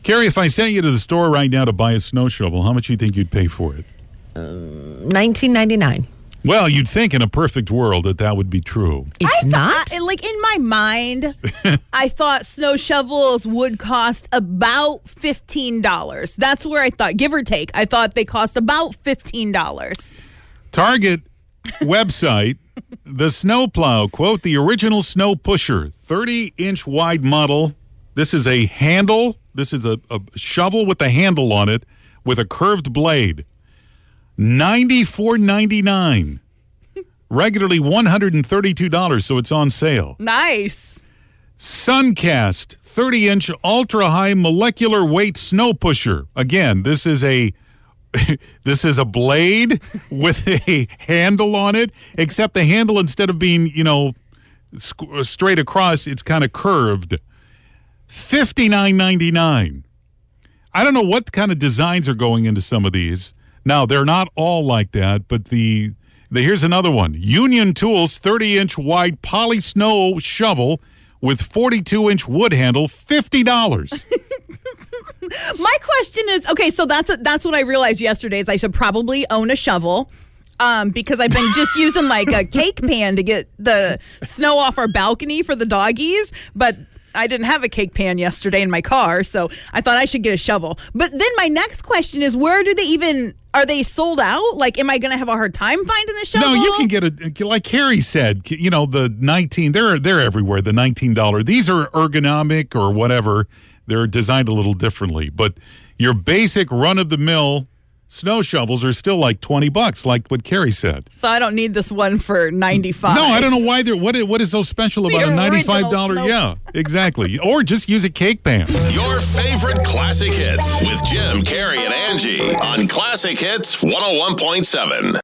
Carrie, if I sent you to the store right now to buy a snow shovel, how much do you think you'd pay for it? $19.99. Well, you'd think in a perfect world that would be true. It's not? Like, in my mind, I thought snow shovels would cost about $15. That's where I thought, give or take, I thought they cost about $15. Target website, the snowplow, quote, the original snow pusher, 30-inch wide model. This is a handle. This is a shovel with a handle on it with a curved blade. $94.99. Regularly $132, so it's on sale. Nice. Suncast 30-inch ultra-high molecular weight snow pusher. Again, this is a blade with a handle on it, except the handle, instead of being, straight across, it's kind of curved. $59.99. I don't know what kind of designs are going into some of these. Now, they're not all like that, but here's another one. Union Tools 30-inch wide poly snow shovel with 42-inch wood handle, $50. My question is, okay, so that's what I realized yesterday is I should probably own a shovel. Because I've been just using like a cake pan to get the snow off our balcony for the doggies, but I didn't have a cake pan yesterday in my car, so I thought I should get a shovel. But then my next question is, where do they even, are they sold out? Like, am I going to have a hard time finding a shovel? No, you can get like Carrie said, the 19, they're everywhere, the $19. These are ergonomic or whatever. They're designed a little differently. But your basic run-of-the-mill snow shovels are still like $20, like what Carrie said. So I don't need this one for $95. No, I don't know why what is so special about a $95? Yeah, exactly. Or just use a cake pan. Your favorite classic hits with Jim, Carrie, and Angie on Classic Hits 101.7.